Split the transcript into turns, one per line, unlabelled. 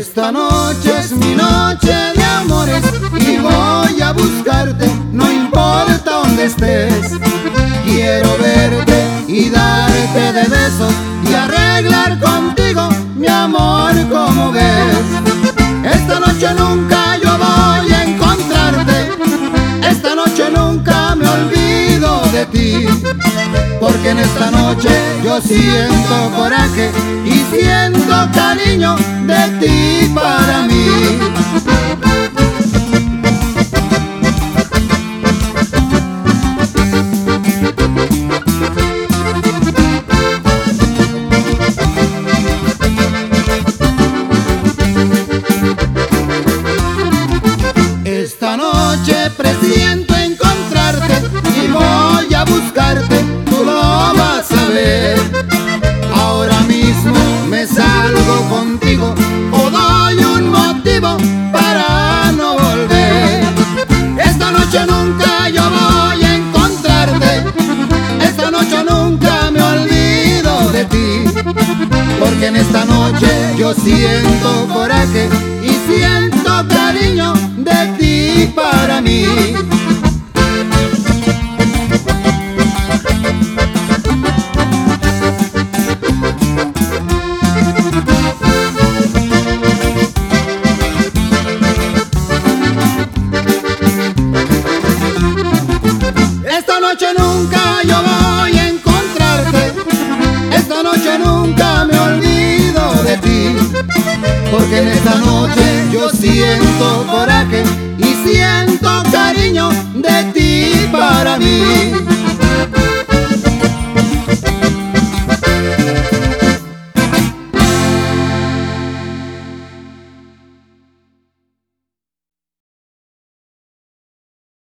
Esta noche es mi noche de amores y voy a buscarte, no importa dónde estés. Quiero verte y darte de besos y arreglar contigo mi amor, como ves. Esta noche nunca yo voy a encontrarte, esta noche nunca me olvido de ti, porque en esta noche yo siento coraje y siento cariño de ti para mí. Esta noche presiento encontrarte y voy a buscarte, tú lo vas a ver. Ahora mismo me salgo contigo o doy un motivo para no volver. Esta noche nunca yo voy a encontrarte, esta noche nunca me olvido de ti, porque en esta noche yo siento coraje y siento cariño de ti para mí. Esta noche nunca yo voy a encontrarte, esta noche nunca me olvido de ti, porque en esta noche yo siento coraje y siento